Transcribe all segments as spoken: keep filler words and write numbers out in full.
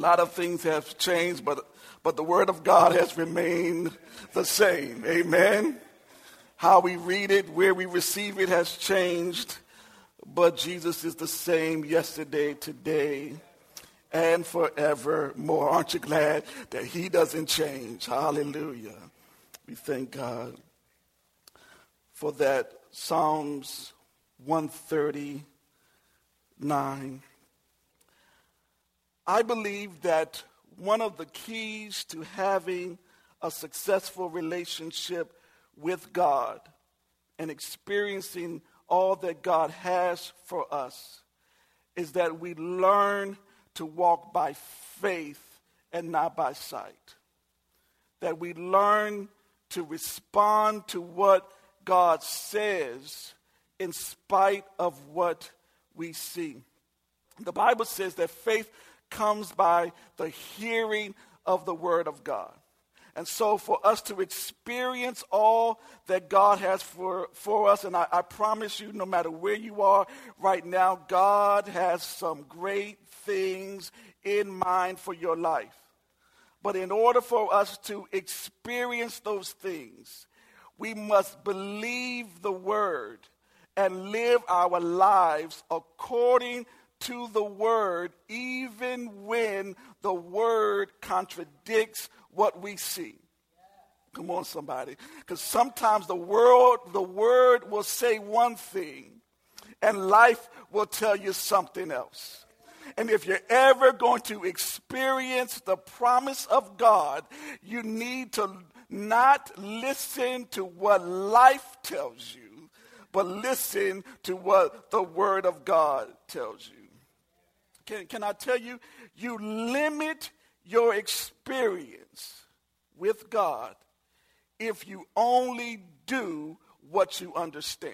lot of things have changed, but, but the word of God has remained the same. Amen. How we read it, where we receive it has changed, but Jesus is the same yesterday, today, and forevermore. Aren't you glad that he doesn't change? Hallelujah. We thank God for that. Psalms one thirty-nine. I believe that one of the keys to having a successful relationship with God and experiencing all that God has for us is that we learn to walk by faith and not by sight. That we learn to respond to what God says in spite of what we see. The Bible says that faith comes by the hearing of the word of God. And so for us to experience all that God has for, for us, and I, I promise you, no matter where you are right now, God has some great things in mind for your life. But in order for us to experience those things, we must believe the word and live our lives according to the word, even when the word contradicts what we see. Come on, somebody. Because sometimes the world, the word will say one thing, and life will tell you something else. And if you're ever going to experience the promise of God, you need to not listen to what life tells you, but listen to what the word of God tells you. Can, can I tell you, you limit your experience with God if you only do what you understand.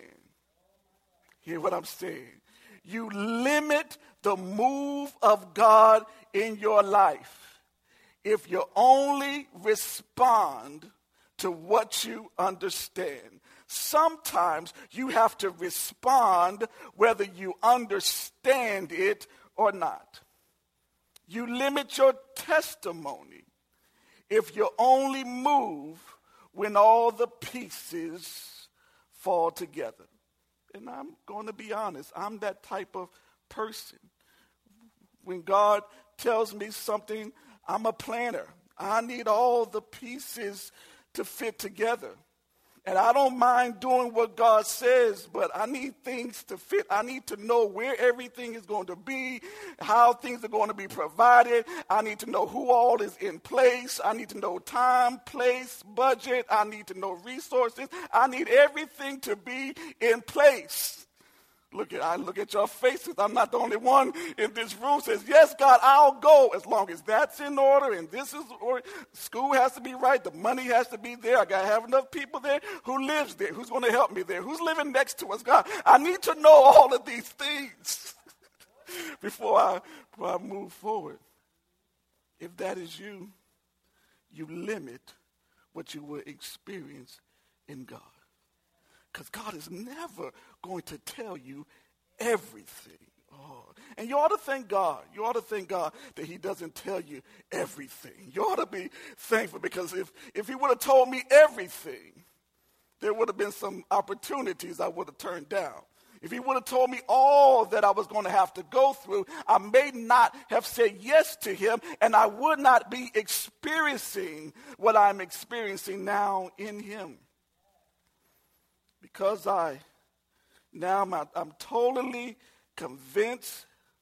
Hear what I'm saying? You limit the move of God in your life if you only respond to what you understand. Sometimes you have to respond whether you understand it or not. You limit your testimony if you only move when all the pieces fall together. And I'm going to be honest, I'm that type of person. When God tells me something, I'm a planner. I need all the pieces to fit together. And I don't mind doing what God says, but I need things to fit. I need to know where everything is going to be, how things are going to be provided. I need to know who all is in place. I need to know time, place, budget. I need to know resources. I need everything to be in place. Look at I look at your faces. I'm not the only one in this room says, yes, God, I'll go as long as that's in order and this is or school has to be right. The money has to be there. I got to have enough people there. Who lives there? Who's going to help me there? Who's living next to us? God, I need to know all of these things before I, before I move forward. If that is you, you limit what you will experience in God. Because God is never going to tell you everything. Oh, and you ought to thank God. You ought to thank God that he doesn't tell you everything. You ought to be thankful because if, if he would have told me everything, there would have been some opportunities I would have turned down. If he would have told me all that I was going to have to go through, I may not have said yes to him, and I would not be experiencing what I'm experiencing now in him. Because I, now I'm, I'm totally convinced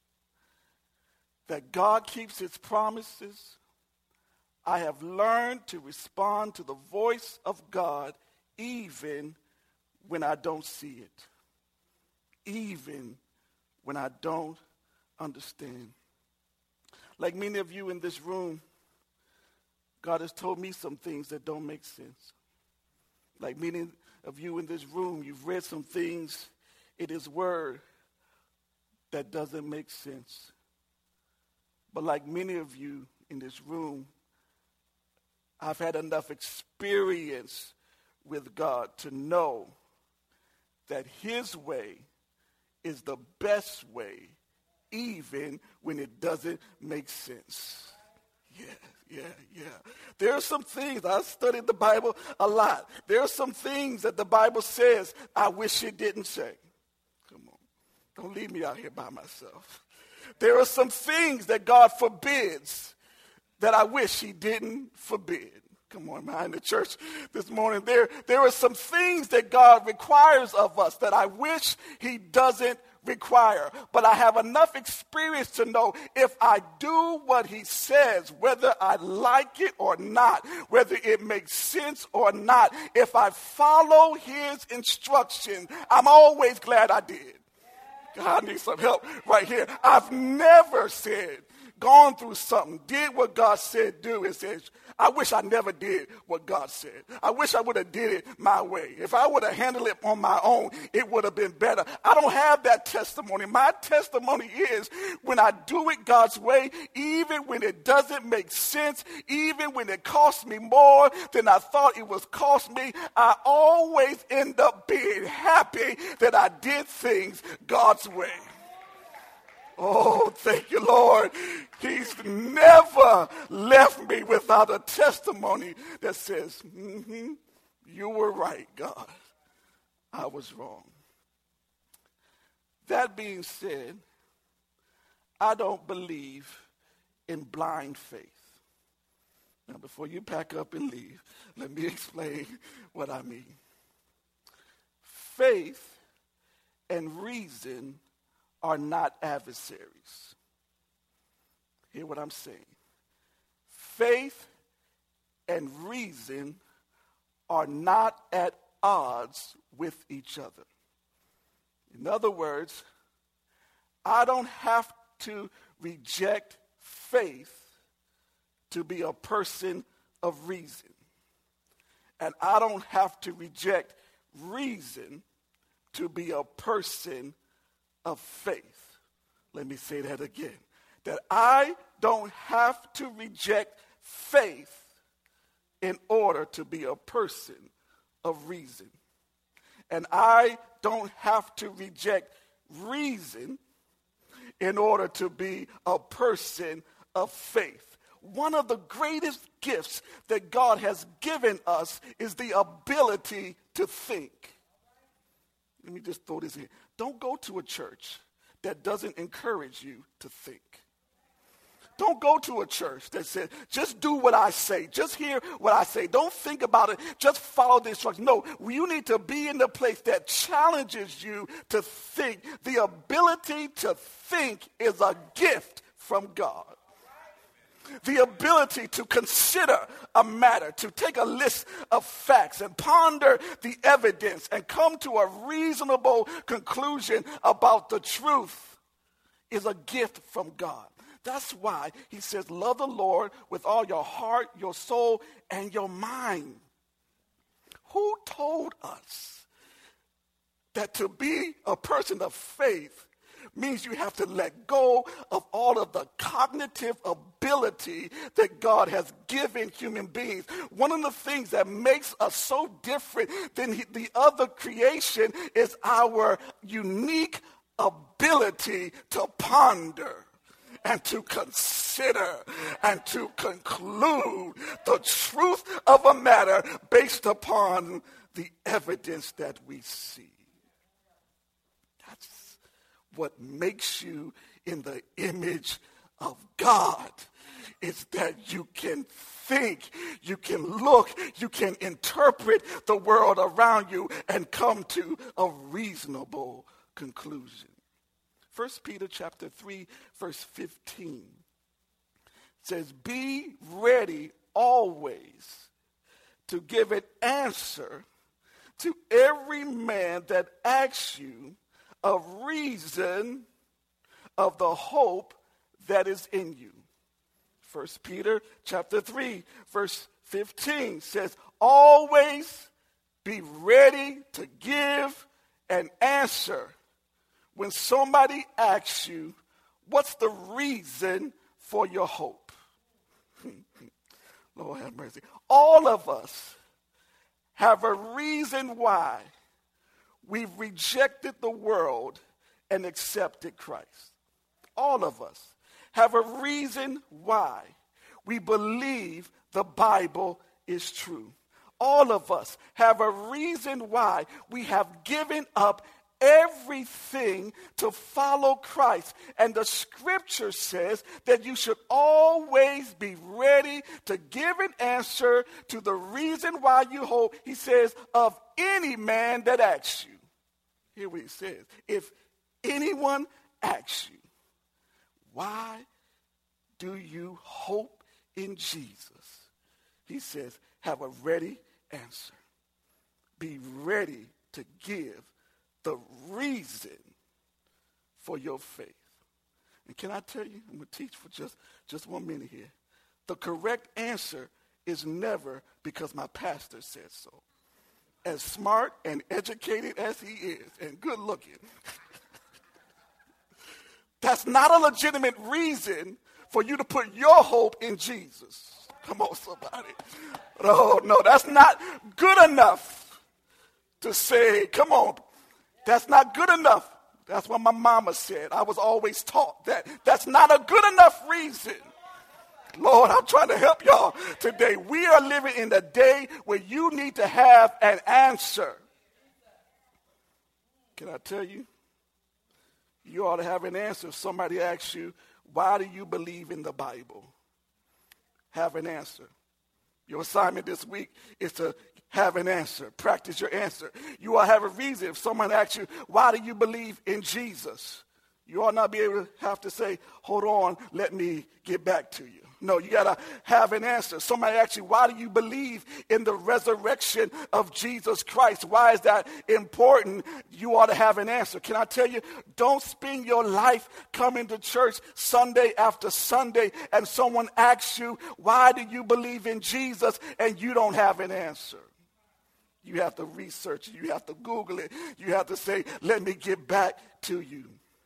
that God keeps his promises, I have learned to respond to the voice of God even when I don't see it, even when I don't understand. Like many of you in this room, God has told me some things that don't make sense. Like many of you in this room, you've read some things in his word that doesn't make sense. But like many of you in this room, I've had enough experience with God to know that his way is the best way, even when it doesn't make sense. yeah, yeah, yeah. There are some things, I studied the Bible a lot. There are some things that the Bible says I wish it didn't say. Come on. Don't leave me out here by myself. There are some things that God forbids that I wish he didn't forbid. Come on, man, in the church this morning. There, there are some things that God requires of us that I wish he doesn't require. But I have enough experience to know if I do what he says, whether I like it or not, whether it makes sense or not, if I follow his instructions, I'm always glad I did. God, I need some help right here. I've never said, gone through something, did what God said do, and said, I wish I never did what God said. I wish I would have did it my way. If I would have handled it on my own, it would have been better. I don't have that testimony. My testimony is when I do it God's way, even when it doesn't make sense, even when it costs me more than I thought it was cost me, I always end up being happy that I did things God's way. Oh, thank you, Lord. He's never left me without a testimony that says, mm-hmm, you were right, God. I was wrong. That being said, I don't believe in blind faith. Now, before you pack up and leave, let me explain what I mean. Faith and reason are not adversaries. Hear what I'm saying. Faith and reason are not at odds with each other. In other words, I don't have to reject faith to be a person of reason. And I don't have to reject reason to be a person of faith. Let me say that again. That I don't have to reject faith in order to be a person of reason. And I don't have to reject reason in order to be a person of faith. One of the greatest gifts that God has given us is the ability to think. Let me just throw this in. Don't go to a church that doesn't encourage you to think. Don't go to a church that says, just do what I say. Just hear what I say. Don't think about it. Just follow the instructions. No, you need to be in the place that challenges you to think. The ability to think is a gift from God. The ability to consider a matter, to take a list of facts and ponder the evidence and come to a reasonable conclusion about the truth is a gift from God. That's why he says, love the Lord with all your heart, your soul, and your mind. Who told us that to be a person of faith means you have to let go of all of the cognitive ability that God has given human beings? One of the things that makes us so different than the other creation is our unique ability to ponder and to consider and to conclude the truth of a matter based upon the evidence that we see. That's what makes you in the image of God. Is that you can think, you can look, you can interpret the world around you and come to a reasonable conclusion. First Peter chapter three, verse fifteen says, be ready always to give an answer to every man that asks you a reason of the hope that is in you. First Peter chapter three, verse fifteen says, always be ready to give an answer when somebody asks you, what's the reason for your hope? Lord have mercy. All of us have a reason why we've rejected the world and accepted Christ. All of us have a reason why we believe the Bible is true. All of us have a reason why we have given up everything to follow Christ. And the scripture says that you should always be ready to give an answer to the reason why you hope. He says, of any man that asks you. Hear what he says. If anyone asks you, why do you hope in Jesus? He says, have a ready answer. Be ready to give the reason for your faith. And can I tell you, I'm going to teach for just, just one minute here. The correct answer is never because my pastor said so. As smart and educated as he is, and good looking, that's not a legitimate reason for you to put your hope in Jesus. Come on, somebody. Oh, no, that's not good enough to say, come on, that's not good enough. That's what my mama said. I was always taught that. That's not a good enough reason. Lord, I'm trying to help y'all today. We are living in the day where you need to have an answer. Can I tell you? You ought to have an answer if somebody asks you, why do you believe in the Bible? Have an answer. Your assignment this week is to have an answer. Practice your answer. You ought to have a reason. If someone asks you, why do you believe in Jesus? You ought not be able to have to say, hold on, let me get back to you. No, you got to have an answer. Somebody asks you, why do you believe in the resurrection of Jesus Christ? Why is that important? You ought to have an answer. Can I tell you, don't spend your life coming to church Sunday after Sunday and someone asks you, why do you believe in Jesus? And you don't have an answer. You have to research it. You have to Google it. You have to say, let me get back to you.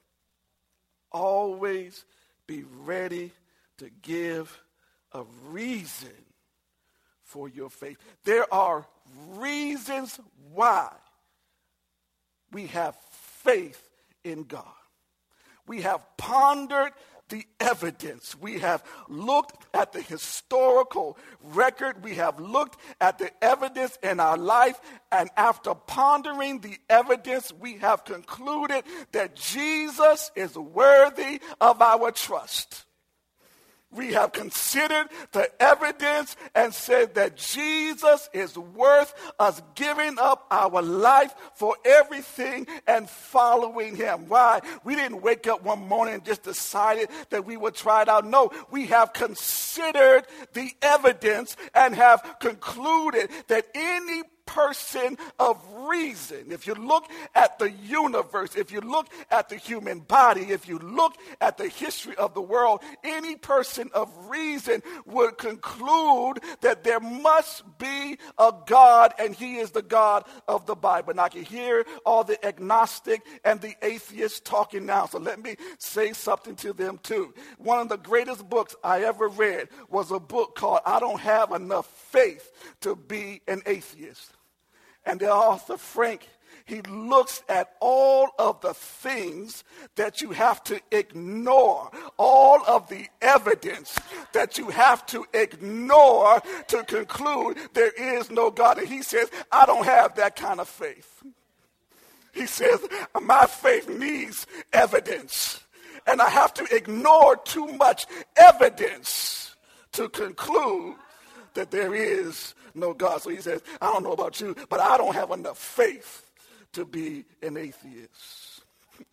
Always be ready to give a reason for your faith. There are reasons why we have faith in God. We have pondered the evidence. We have looked at the historical record. We have looked at the evidence in our life. And after pondering the evidence, we have concluded that Jesus is worthy of our trust. We have considered the evidence and said that Jesus is worth us giving up our life for everything and following him. Why? We didn't wake up one morning and just decided that we would try it out. No, we have considered the evidence and have concluded that any person of reason, if you look at the universe, if you look at the human body, if you look at the history of the world, any person of reason would conclude that there must be a God, and he is the God of the Bible. And I can hear all the agnostic and the atheists talking now, so let me say something to them too. One of the greatest books I ever read was a book called I Don't Have Enough Faith to Be an Atheist. And the author, Frank, he looks at all of the things that you have to ignore, all of the evidence that you have to ignore to conclude there is no God. And he says, I don't have that kind of faith. He says, my faith needs evidence. And I have to ignore too much evidence to conclude that there is no God. So he says, I don't know about you, but I don't have enough faith to be an atheist.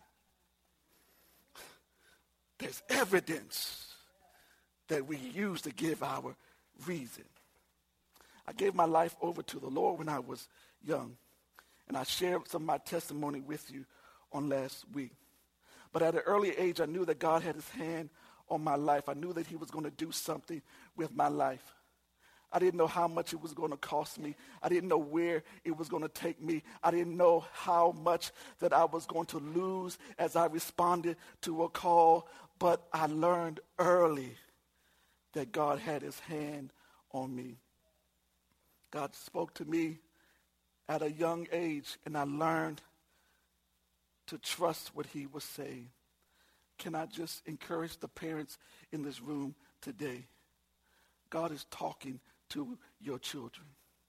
There's evidence that we use to give our reason. I gave my life over to the Lord when I was young, and I shared some of my testimony with you on last week. But at an early age, I knew that God had his hand on my life. I knew that he was going to do something with my life. I didn't know how much it was going to cost me. I didn't know where it was going to take me. I didn't know how much that I was going to lose as I responded to a call. But I learned early that God had his hand on me. God spoke to me at a young age, and I learned to trust what he was saying. Can I just encourage the parents in this room today? God is talking to your children.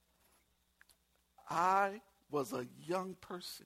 I was a young person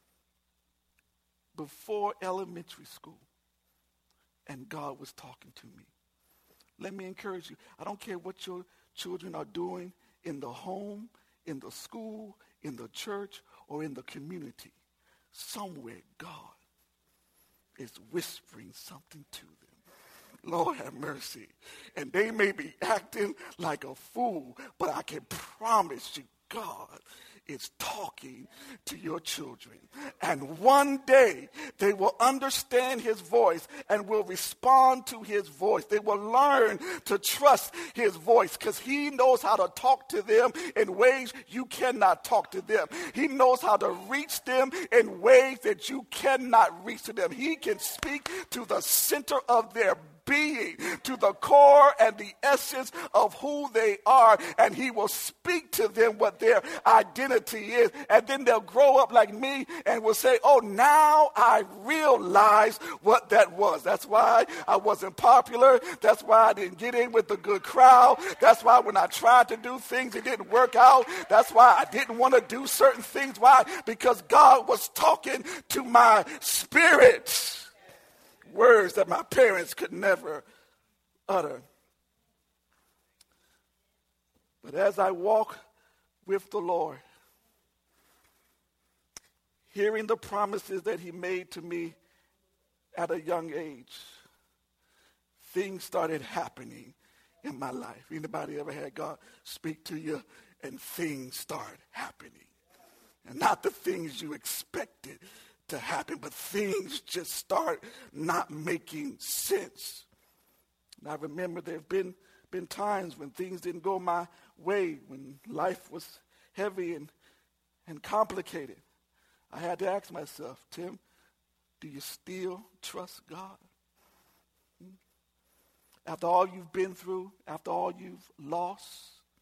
before elementary school, and God was talking to me. Let me encourage you. I don't care what your children are doing in the home, in the school, in the church, or in the community. Somewhere God is whispering something to them. Lord have mercy. And they may be acting like a fool, but I can promise you, God is talking to your children. And one day they will understand his voice and will respond to his voice. They will learn to trust his voice because he knows how to talk to them in ways you cannot talk to them. He knows how to reach them in ways that you cannot reach to them. He can speak to the center of their being, to the core and the essence of who they are, and he will speak to them what their identity is, and then they'll grow up like me and will say, oh, now I realize what that was. That's why I wasn't popular. That's why I didn't get in with the good crowd. That's why when I tried to do things, it didn't work out. That's why I didn't want to do certain things. Why? Because God was talking to my spirit. Words that my parents could never utter. But as I walk with the Lord, hearing the promises that he made to me at a young age, things started happening in my life. Anybody ever had God speak to you and things start happening? And not the things you expected to happen, but things just start not making sense. And I remember there have been, been times when things didn't go my way, when life was heavy and, and complicated. I had to ask myself, Tim, do you still trust God? Hmm? After all you've been through, after all you've lost,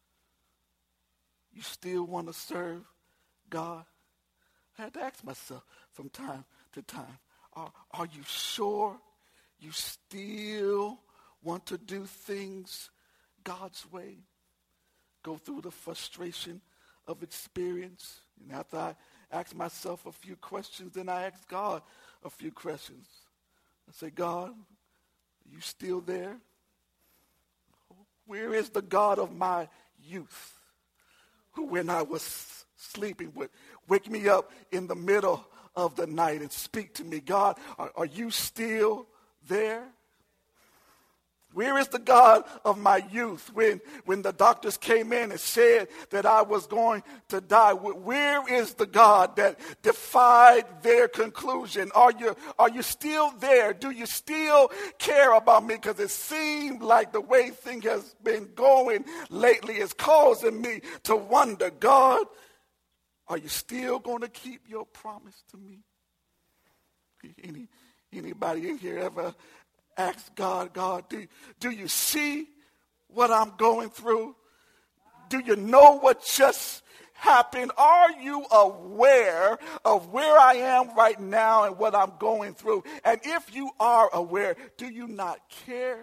you still want to serve God? I had to ask myself from time to time, are, are you sure you still want to do things God's way? Go through the frustration of experience. And after I ask myself a few questions, then I ask God a few questions. I say, God, are you still there? Where is the God of my youth, who when I was sleeping would wake me up in the middle of the night and speak to me? God, are, are you still there? Where is the God of my youth when, when the doctors came in and said that I was going to die? Where is the God that defied their conclusion? Are you, are you still there? Do you still care about me? Because it seemed like the way things has been going lately is causing me to wonder, God, are you still going to keep your promise to me? Any, anybody in here ever ask God, God, do, do you see what I'm going through? Do you know what just happened? Are you aware of where I am right now and what I'm going through? And if you are aware, do you not care?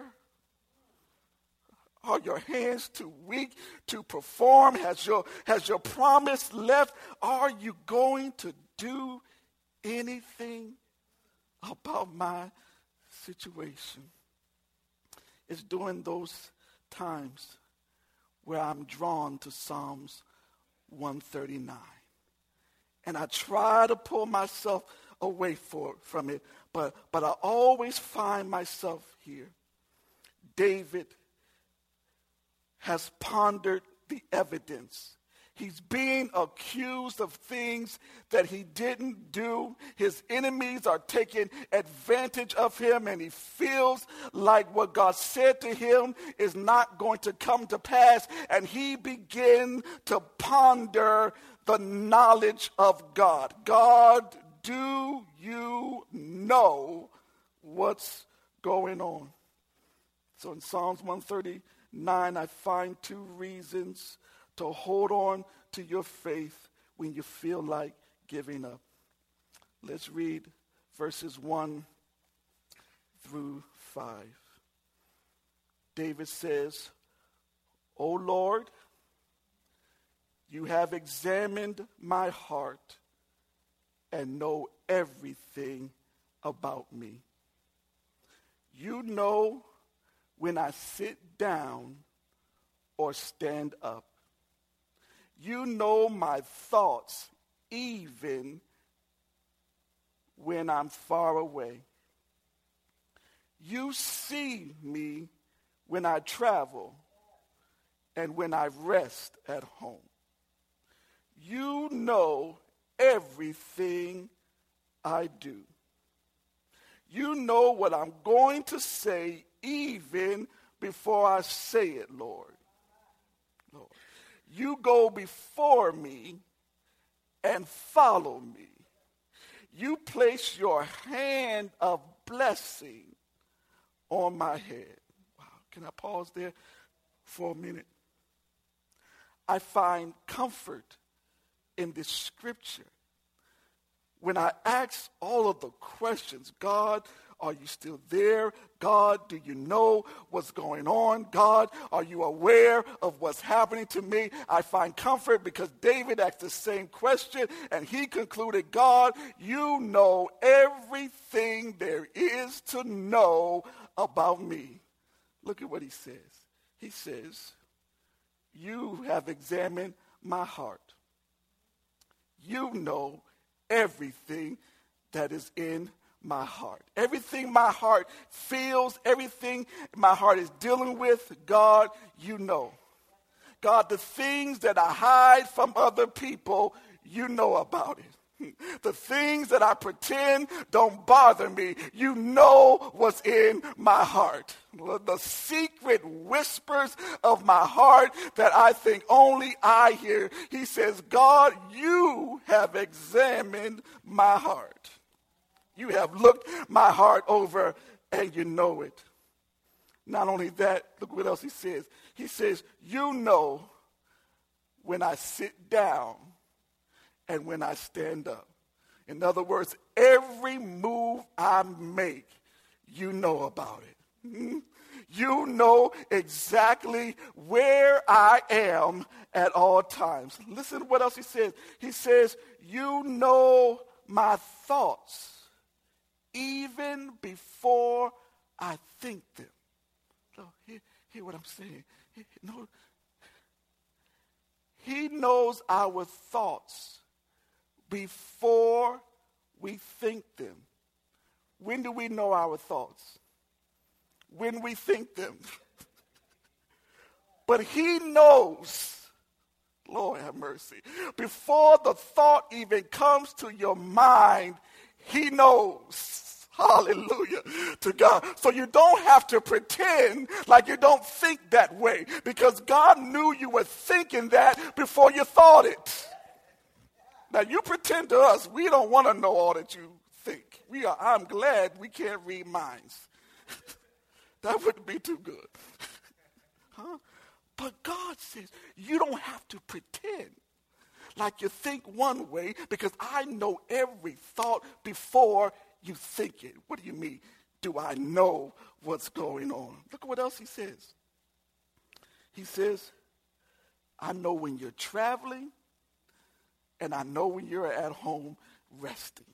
Are your hands too weak to perform? Has your, has your promise left? Are you going to do anything about my situation? It's during those times where I'm drawn to Psalms one thirty-nine. And I try to pull myself away for, from it, but, but I always find myself here. David has pondered the evidence. He's being accused of things that he didn't do. His enemies are taking advantage of him, and he feels like what God said to him is not going to come to pass. And he began to ponder the knowledge of God. God, do you know what's going on? So in Psalms one thirty-nine, I find two reasons to hold on to your faith when you feel like giving up. Let's read verses one through five. David says, O Lord, you have examined my heart and know everything about me. You know when I sit down or stand up. You know my thoughts even when I'm far away. You see me when I travel and when I rest at home. You know everything I do. You know what I'm going to say even before I say it, Lord. Lord, you go before me and follow me. You place your hand of blessing on my head. Wow, can I pause there for a minute? I find comfort in this scripture when I ask all of the questions. God, are you still there? God, do you know what's going on? God, are you aware of what's happening to me? I find comfort because David asked the same question and he concluded, God, you know everything there is to know about me. Look at what he says. He says, you have examined my heart. You know everything that is in my heart. Everything my heart feels, everything my heart is dealing with, God, you know. God, the things that I hide from other people, you know about it. The things that I pretend don't bother me, you know what's in my heart. The secret whispers of my heart that I think only I hear. He says, God, you have examined my heart. You have looked my heart over and you know it. Not only that, look what else he says. He says, you know when I sit down and when I stand up. In other words, every move I make, you know about it. Mm-hmm. You know exactly where I am at all times. Listen to what else he says. He says, you know my thoughts even before I think them. So hear, hear what I'm saying. He, no, he knows our thoughts before we think them. When do we know our thoughts? When we think them. But he knows, Lord have mercy, before the thought even comes to your mind, he knows. Hallelujah to God. So you don't have to pretend like you don't think that way, because God knew you were thinking that before you thought it. Now you pretend to us, we don't want to know all that you think. We are, I'm glad we can't read minds. That wouldn't be too good. Huh? But God says, you don't have to pretend like you think one way, because I know every thought before you think it. What do you mean? Do I know what's going on? Look at what else he says. He says, I know when you're traveling, and I know when you're at home resting.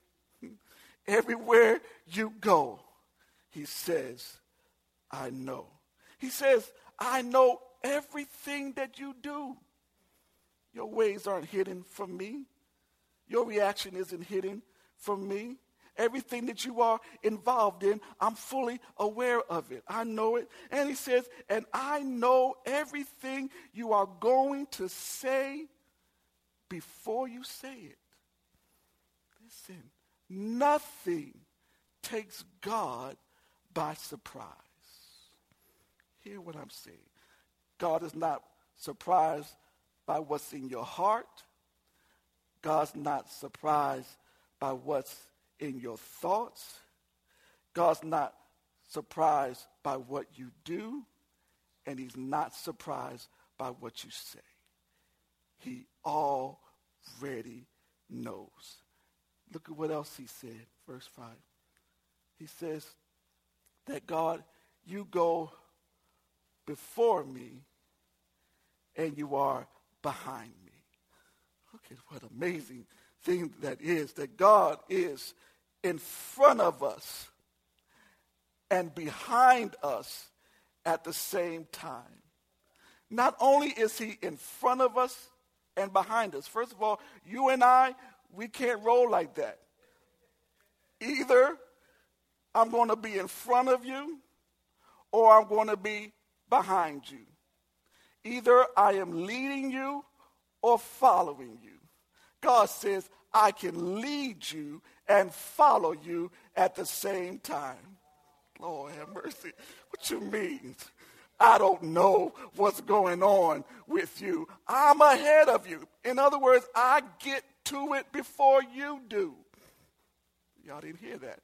Everywhere you go, he says, I know. He says, I know everything that you do. Your ways aren't hidden from me. Your reaction isn't hidden from me. Everything that you are involved in, I'm fully aware of it. I know it. And he says, and I know everything you are going to say before you say it. Listen, nothing takes God by surprise. Hear what I'm saying. God is not surprised by what's in your heart. God's not surprised by what's in your thoughts. God's not surprised by what you do, and he's not surprised by what you say. He already knows. Look at what else he said, verse five. He says that God, you go before me and you are behind me. Look at what amazing thing that is, that God is in front of us and behind us at the same time. Not only is he in front of us and behind us. First of all, you and I, we can't roll like that. Either I'm going to be in front of you or I'm going to be behind you. Either I am leading you or following you. God says, I can lead you and follow you at the same time. Lord have mercy. What you mean? I don't know what's going on with you. I'm ahead of you. In other words, I get to it before you do. Y'all didn't hear that.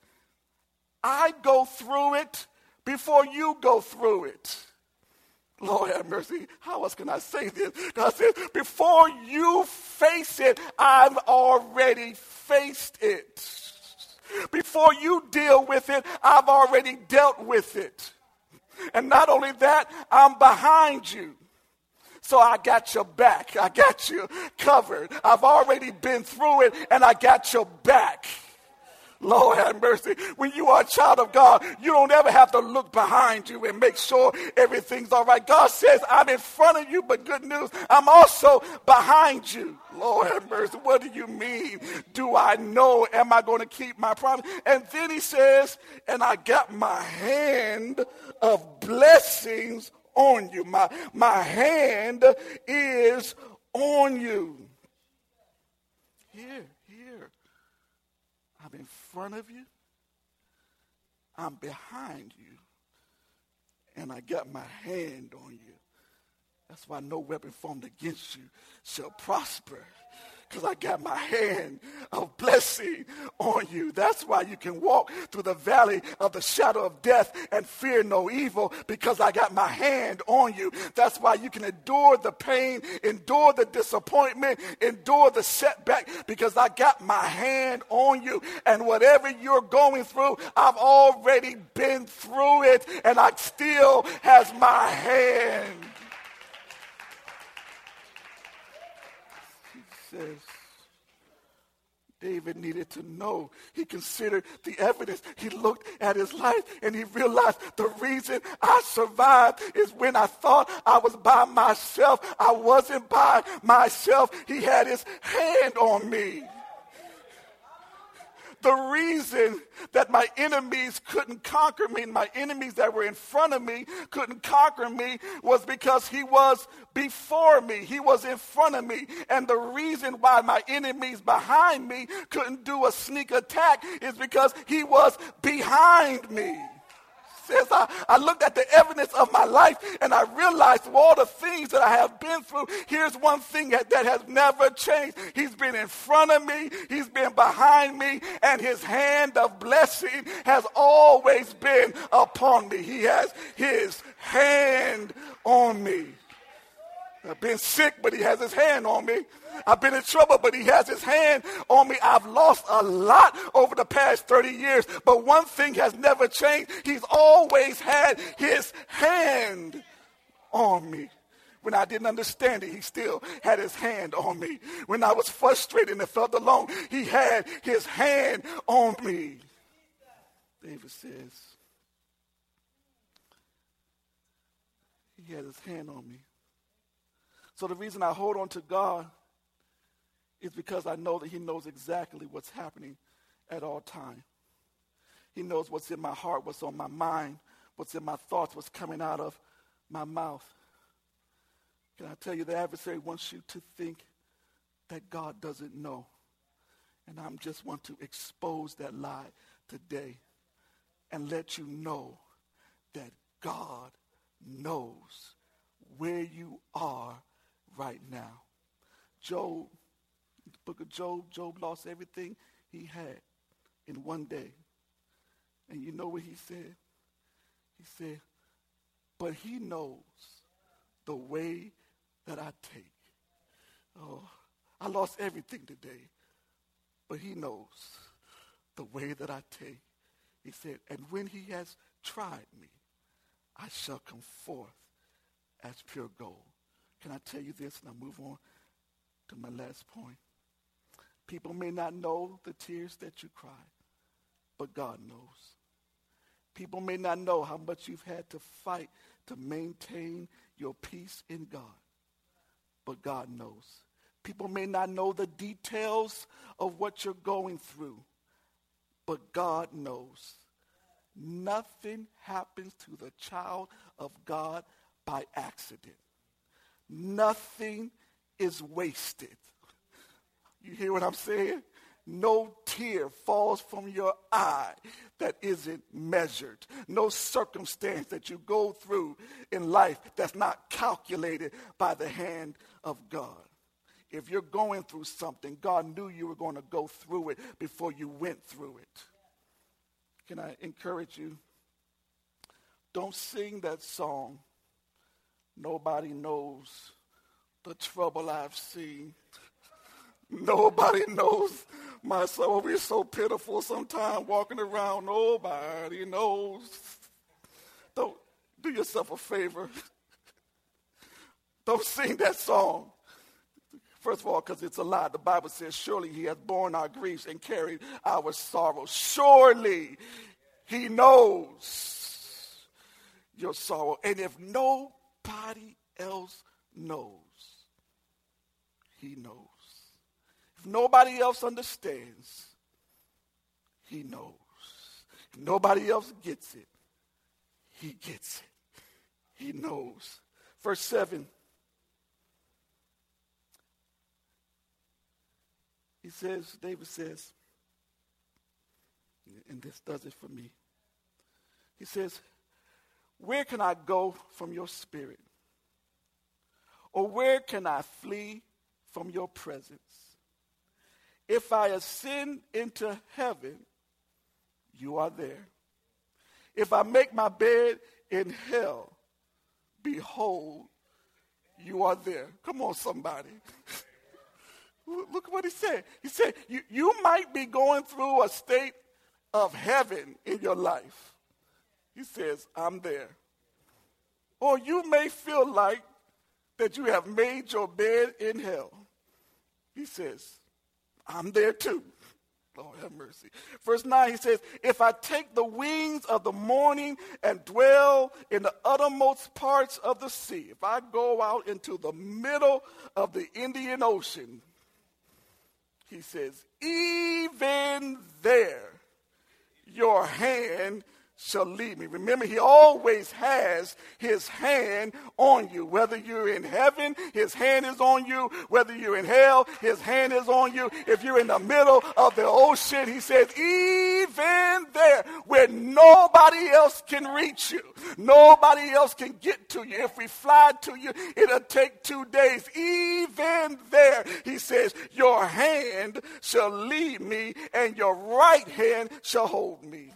I go through it before you go through it. Lord have mercy. How else can I say this? God says, before you face it, I've already faced it. Before you deal with it, I've already dealt with it. And not only that, I'm behind you. So I got your back. I got you covered. I've already been through it, and I got your back. Lord have mercy. When you are a child of God, you don't ever have to look behind you and make sure everything's all right. God says, I'm in front of you, but good news, I'm also behind you. Lord have mercy. What do you mean? Do I know? Am I going to keep my promise? And then he says, and I got my hand of blessings on you. My, my hand is on you. Here, here. I'm in front of you, I'm behind you, and I got my hand on you. That's why no weapon formed against you shall prosper, because I got my hand of blessing on you. That's why you can walk through the valley of the shadow of death and fear no evil, because I got my hand on you. That's why you can endure the pain, endure the disappointment, endure the setback, because I got my hand on you. And whatever you're going through, I've already been through it, and I still has my hand. Says David needed to know. He considered the evidence. He looked at his life and he realized the reason I survived is when I thought I was by myself. I wasn't by myself. He had his hand on me. The reason that my enemies couldn't conquer me, my enemies that were in front of me couldn't conquer me, was because he was before me. He was in front of me. And the reason why my enemies behind me couldn't do a sneak attack is because he was behind me. Says I, I looked at the evidence of my life and I realized through all the things that I have been through, here's one thing that, that has never changed. He's been in front of me, he's been behind me, and his hand of blessing has always been upon me. He has his hand on me. I've been sick, but he has his hand on me. I've been in trouble, but he has his hand on me. I've lost a lot over the past thirty years, but one thing has never changed. He's always had his hand on me. When I didn't understand it, he still had his hand on me. When I was frustrated and felt alone, he had his hand on me. David says, he had his hand on me. So the reason I hold on to God is because I know that he knows exactly what's happening at all times. He knows what's in my heart, what's on my mind, what's in my thoughts, what's coming out of my mouth. Can I tell you, the adversary wants you to think that God doesn't know. And I just want to expose that lie today and let you know that God knows where you are right now. Job, the book of Job, Job lost everything he had in one day. And you know what he said? He said, but he knows the way that I take. Oh, I lost everything today, but he knows the way that I take. He said, and when he has tried me, I shall come forth as pure gold. Can I tell you this, and I'll move on to my last point? People may not know the tears that you cry, but God knows. People may not know how much you've had to fight to maintain your peace in God, but God knows. People may not know the details of what you're going through, but God knows. Nothing happens to the child of God by accident. Nothing is wasted. You hear what I'm saying? No tear falls from your eye that isn't measured. No circumstance that you go through in life that's not calculated by the hand of God. If you're going through something, God knew you were going to go through it before you went through it. Can I encourage you? Don't sing that song, "Nobody knows the trouble I've seen." Nobody knows my soul. We're so pitiful sometimes walking around. Nobody knows. Don't do yourself a favor. Don't sing that song. First of all, because it's a lie. The Bible says, surely he has borne our griefs and carried our sorrows. Surely he knows your sorrow. And if nobody else knows, he knows. If nobody else understands, he knows. If nobody else gets it, he gets it. He knows. Verse seven. He says, David says, and this does it for me. He says, where can I go from your spirit? Or where can I flee from your presence? If I ascend into heaven, you are there. If I make my bed in hell, behold, you are there. Come on, somebody. Look what he said. He said, you, you might be going through a state of heaven in your life. He says, I'm there. Or you may feel like that you have made your bed in hell. He says, I'm there too. Lord have mercy. Verse nine, he says, if I take the wings of the morning and dwell in the uttermost parts of the sea, if I go out into the middle of the Indian Ocean, he says, even there your hand shall lead me. Remember, he always has his hand on you. Whether you're in heaven, his hand is on you. Whether you're in hell, his hand is on you. If you're in the middle of the ocean, he says, even there where nobody else can reach you, nobody else can get to you. If we fly to you, it'll take two days. Even there, he says, your hand shall lead me and your right hand shall hold me.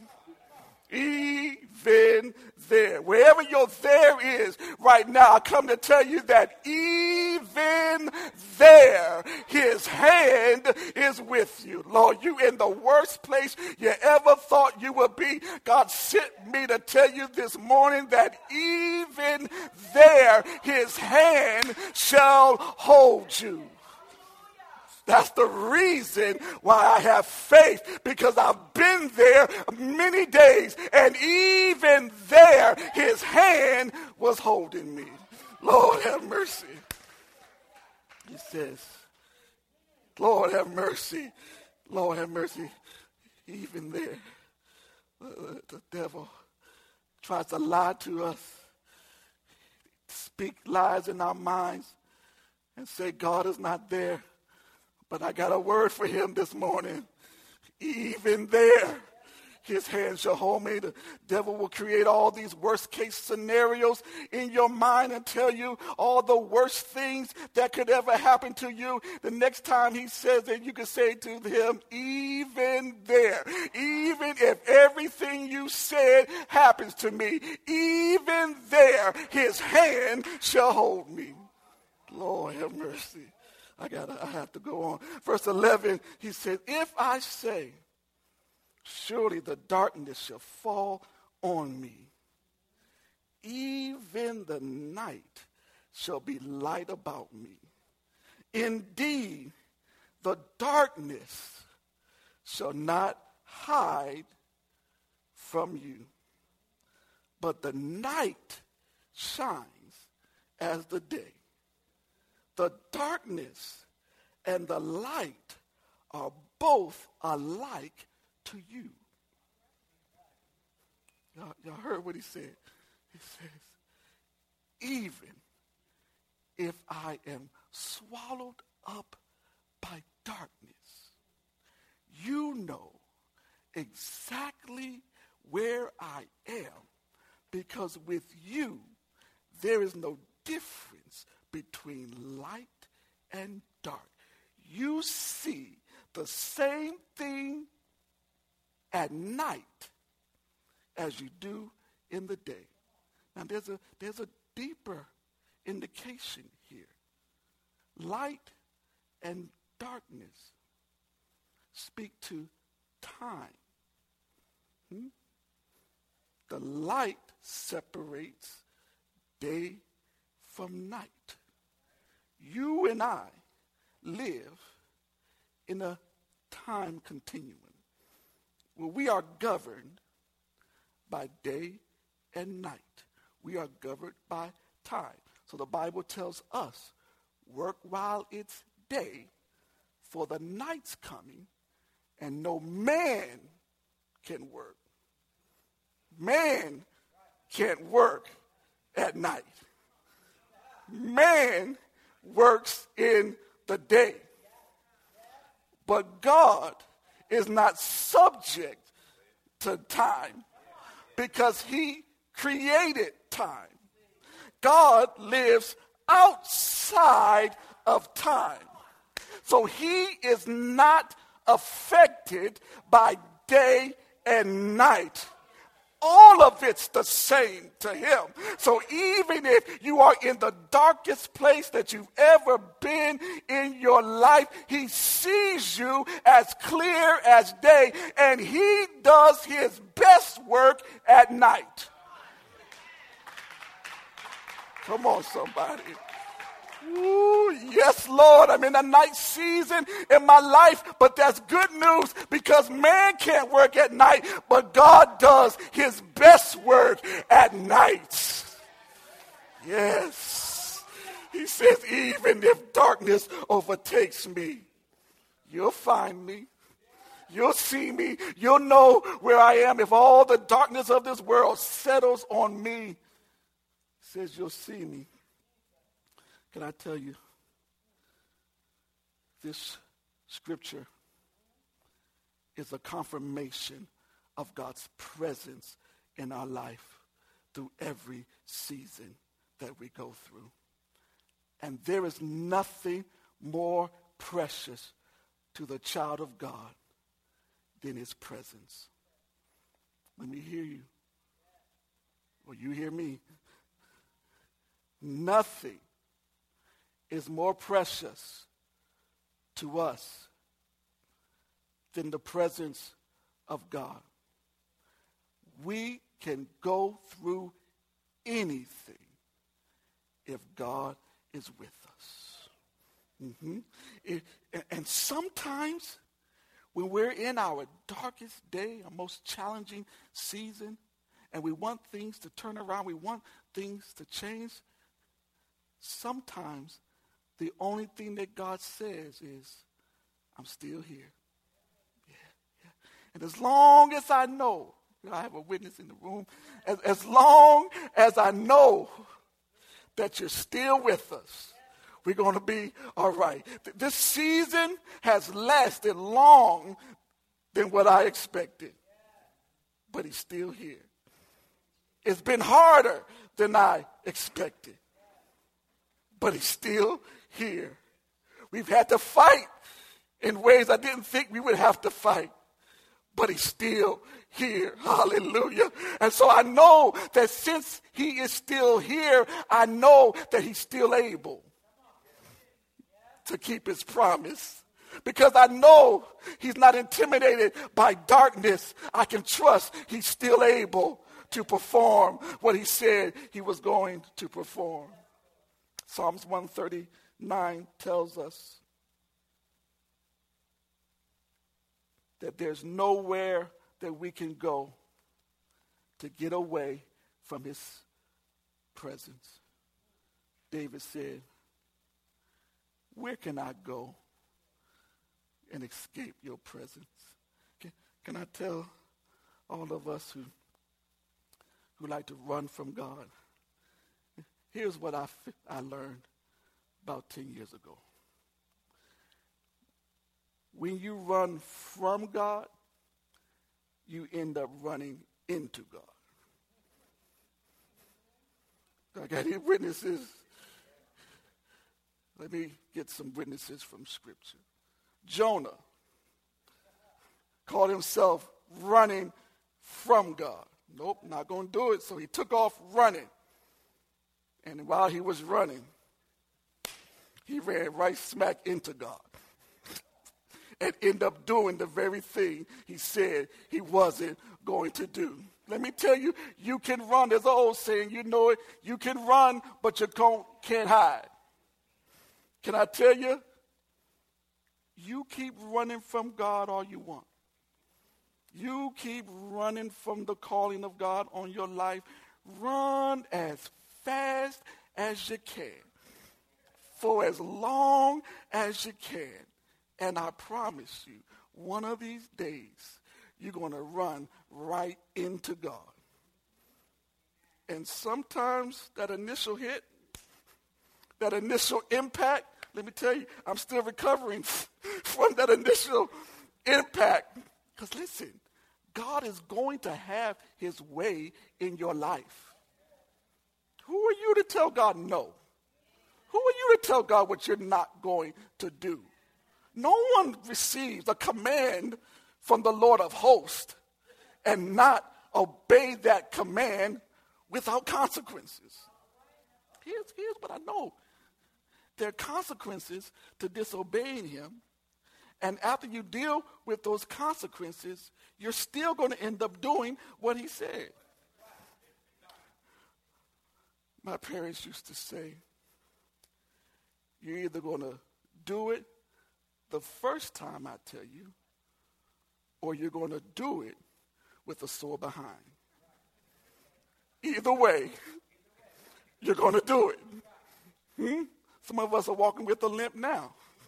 Even there. Wherever your there is right now, I come to tell you that even there, his hand is with you. Lord, you in the worst place you ever thought you would be. God sent me to tell you this morning that even there, his hand shall hold you. That's the reason why I have faith, because I've been there many days, and even there, his hand was holding me. Lord have mercy. He says, Lord have mercy. Lord have mercy. Even there, uh, the devil tries to lie to us, speak lies in our minds, and say God is not there. But I got a word for him this morning. Even there, his hand shall hold me. The devil will create all these worst case scenarios in your mind and tell you all the worst things that could ever happen to you. The next time he says it, you can say to him, even there, even if everything you said happens to me, even there, his hand shall hold me. Lord have mercy. I gotta, I have to go on. Verse eleven, he said, if I say, surely the darkness shall fall on me, even the night shall be light about me. Indeed, the darkness shall not hide from you, but the night shines as the day. The darkness and the light are both alike to you. Y'all, y'all heard what he said. He says, even if I am swallowed up by darkness, you know exactly where I am, because with you there is no difference between light and dark. You see the same thing at night as you do in the day. Now there's a there's a deeper indication here. Light and darkness speak to time. Hmm? The light separates day from night. You and I live in a time continuum where we are governed by day and night. We are governed by time. So the Bible tells us, work while it's day, for the night's coming, and no man can work. Man can't work at night. Man works in the day. But God is not subject to time because he created time. God lives outside of time. So he is not affected by day and night. All of it's the same to him. So even if you are in the darkest place that you've ever been in your life, he sees you as clear as day, and he does his best work at night. Come on, somebody. Ooh, yes, Lord, I'm in a night season in my life, but that's good news because man can't work at night, but God does his best work at night. Yes. He says, even if darkness overtakes me, you'll find me. You'll see me. You'll know where I am. If all the darkness of this world settles on me, he says, you'll see me. Can I tell you, this scripture is a confirmation of God's presence in our life through every season that we go through. And there is nothing more precious to the child of God than his presence. Let me hear you. Or you hear me. Nothing is more precious to us than the presence of God. We can go through anything if God is with us. Mm-hmm. It, and sometimes when we're in our darkest day, our most challenging season, and we want things to turn around, we want things to change, sometimes the only thing that God says is, I'm still here. Yeah, yeah. And as long as I know, you know, I have a witness in the room, as, as long as I know that you're still with us, we're going to be all right. This season has lasted long than what I expected, but he's still here. It's been harder than I expected, but he's still here. We've had to fight in ways I didn't think we would have to fight, but he's still here. Hallelujah. And so I know that since he is still here, I know that he's still able to keep his promise. Because I know he's not intimidated by darkness. I can trust he's still able to perform what he said he was going to perform. Psalms one thirty-nine tells us that there's nowhere that we can go to get away from his presence. David said, where can I go and escape your presence? Can, can I tell all of us who, who like to run from God, here's what I, I learned about ten years ago. When you run from God, you end up running into God. I got any witnesses? Let me get some witnesses from Scripture. Jonah called himself running from God. Nope, not going to do it. So he took off running. And while he was running, he ran right smack into God and ended up doing the very thing he said he wasn't going to do. Let me tell you, you can run. There's an old saying, you know it. You can run, but you can't hide. Can I tell you? You keep running from God all you want. You keep running from the calling of God on your life. Run as fast as you can, for as long as you can. And I promise you, one of these days, you're going to run right into God. And sometimes that initial hit, that initial impact, let me tell you, I'm still recovering from that initial impact. Because listen, God is going to have his way in your life. Who are you to tell God no? Who are you to tell God what you're not going to do? No one receives a command from the Lord of hosts and not obey that command without consequences. Here's, here's what I know. There are consequences to disobeying him. And after you deal with those consequences, you're still going to end up doing what he said. My parents used to say, you're either going to do it the first time I tell you, or you're going to do it with a sore behind. Either way, you're going to do it. Hmm? Some of us are walking with a limp now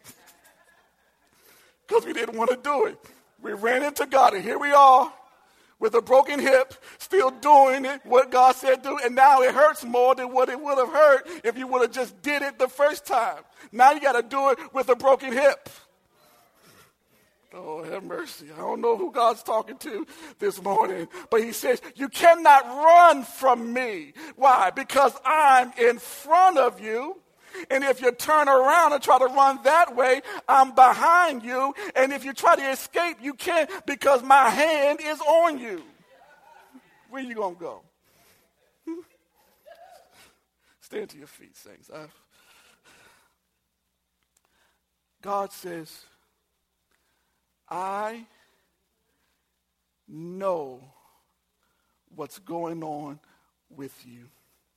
because we didn't want to do it. We ran into God, and here we are with a broken hip, still doing it, what God said do, and now it hurts more than what it would have hurt if you would have just did it the first time. Now you got to do it with a broken hip. Oh, have mercy. I don't know who God's talking to this morning, but he says, you cannot run from me. Why? Because I'm in front of you. And if you turn around and try to run that way, I'm behind you. And if you try to escape, you can't because my hand is on you. Where you going to go? Stand to your feet, saints. I've... God says, I know what's going on with you.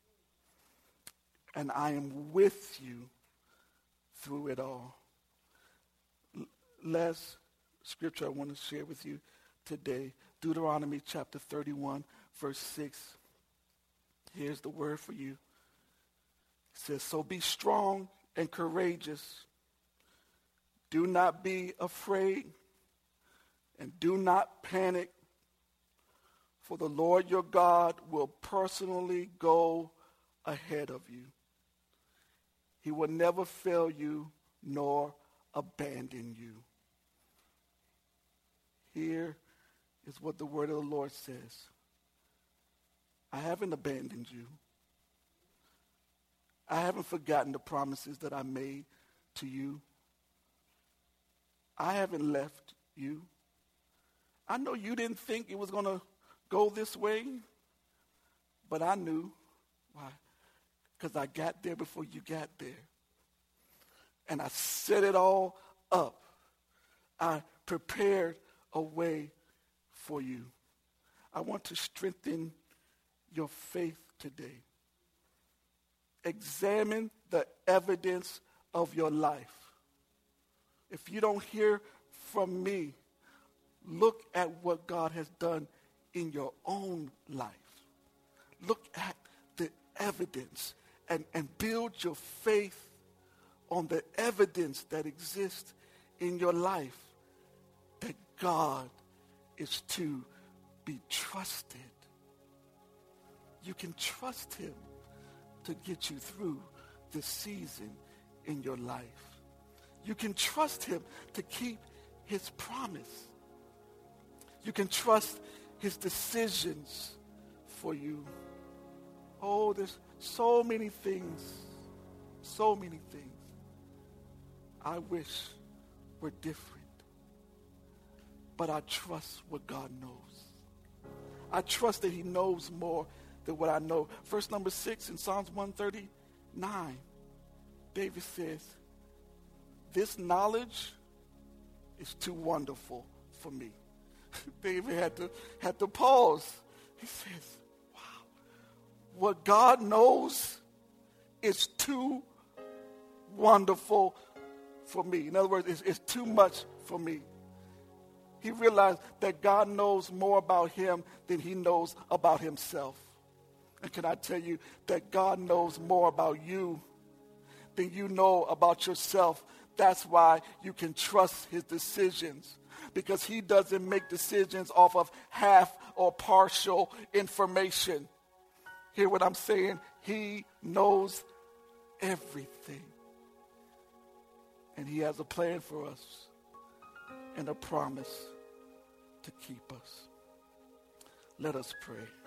And I am with you through it all. L- last scripture I want to share with you today, Deuteronomy chapter thirty-one, verse six. Here's the word for you. It says, so be strong and courageous. Do not be afraid and do not panic, for the Lord your God will personally go ahead of you. He will never fail you nor abandon you. Here is what the word of the Lord says. I haven't abandoned you. I haven't forgotten the promises that I made to you. I haven't left you. I know you didn't think it was going to go this way, but I knew. Why? Because I got there before you got there. And I set it all up. I prepared a way for you. I want to strengthen your faith today. Examine the evidence of your life. If you don't hear from me, look at what God has done in your own life. Look at the evidence and, and build your faith on the evidence that exists in your life that God is to be trusted. You can trust him to get you through this season in your life. You can trust him to keep his promise. You can trust his decisions for you. Oh, there's so many things, so many things I wish were different. But I trust what God knows. I trust that he knows more than what I know. Verse number six in Psalms one thirty-nine, David says, this knowledge is too wonderful for me. David had to, had to pause. He says, wow, what God knows is too wonderful for me. In other words, it's, it's too much for me. He realized that God knows more about him than he knows about himself. And can I tell you that God knows more about you than you know about yourself? That's why you can trust his decisions, because he doesn't make decisions off of half or partial information. Hear what I'm saying? He knows everything. And he has a plan for us and a promise to keep us. Let us pray.